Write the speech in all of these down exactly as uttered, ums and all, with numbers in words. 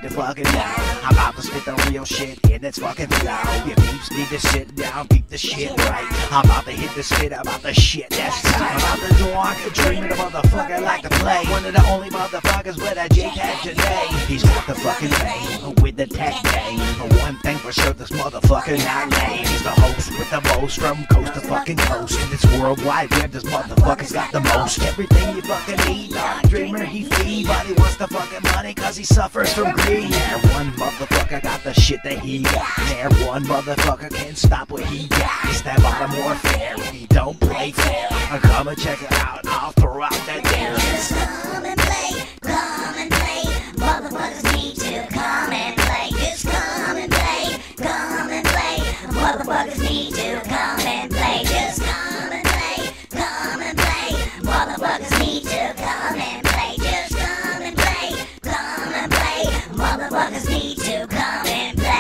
to fucking know. I'm about to spit the real shit in its fucking flow. Your peeps need to sit down, keep the shit right. I'm about to hit the spit about the shit that's tight. I'm about to dark, dreaming the motherfucker like to play. One of the only motherfuckers with a J-tag today. He's got the fucking fame with the tech game. One thing for sure, this motherfucker not lame. He's the host with the most from coast to fucking coast. In this worldwide web, this motherfucker's got the most. Everything you fucking need, not a dreamer, he feed. But he wants the fucking money cause he suffers from greed. There one motherfucker got the shit that he got. There one motherfucker can't stop what he got. It's that bottom warfare, he don't play fair. Come and check it out, I'll throw out that dare. Just come and play, come and play. Motherfuckers need to come and play. Just come and play, come and play. Motherfuckers need to come and play. Just come and play, come and play. Motherfuckers need to come and play. Just come and play, come and play. Motherfuckers need to come and play.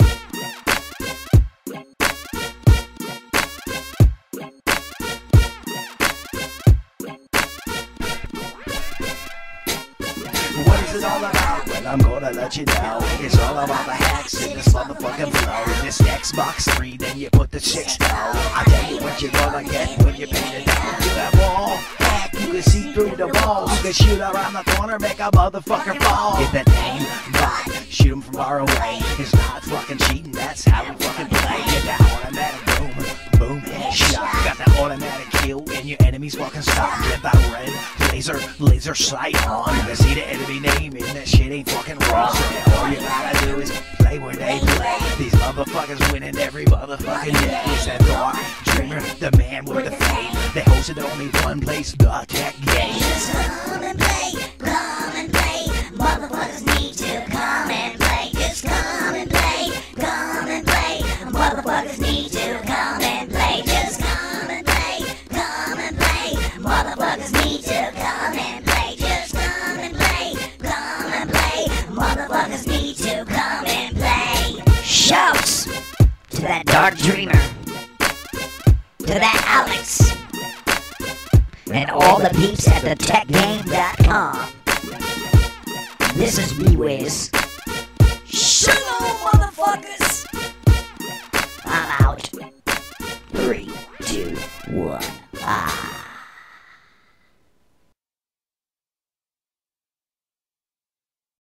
What is it all about? Well, I'm gonna let you know. It's all about the hacks in this motherfucking flow. This Xbox three, then you put the six down. I tell you what you're gonna get when you paint it down. To that wall, hack, you can see through the walls. You can shoot around the corner, make a motherfucker fall. Get that aim, bot, shoot him from far away. It's not fucking cheating, that's how we fucking play. Get that automatic boom, boom, headshot. Got that automatic kill, and your enemies fucking stop. Get that red laser, laser sight on. You can see the enemy name, and that shit ain't fucking wrong. So all you gotta do is play where they play. These motherfuckers winning every motherfucking day. It's that dark dreamer, the man with the fame. They hosted only one place, the tech game. Just come and play, come and play. Motherfuckers need to come and play. Just come and play, come and play. Motherfuckers need to come and play. Just come and play, come and play. Motherfuckers need to come and play. Just come and play, come and play. Motherfuckers need to come and play. Shouts to that dark dreamer, to that Alex, and all the peeps at the tech game dot com. This is B-Wiz.